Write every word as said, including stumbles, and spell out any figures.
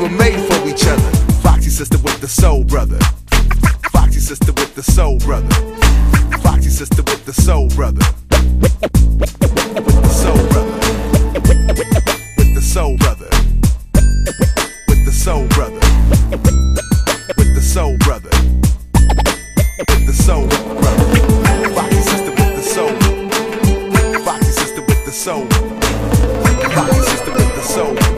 were made for each other. Foxy sister with the soul brother. Foxy sister with the soul brother. Foxy sister with the soul brother. With the soul brother. With the soul brother. With the soul brother. With the soul brother. With the soul brother. Foxy sister with the soul. Foxy sister with the soul. Foxy sister with the soul.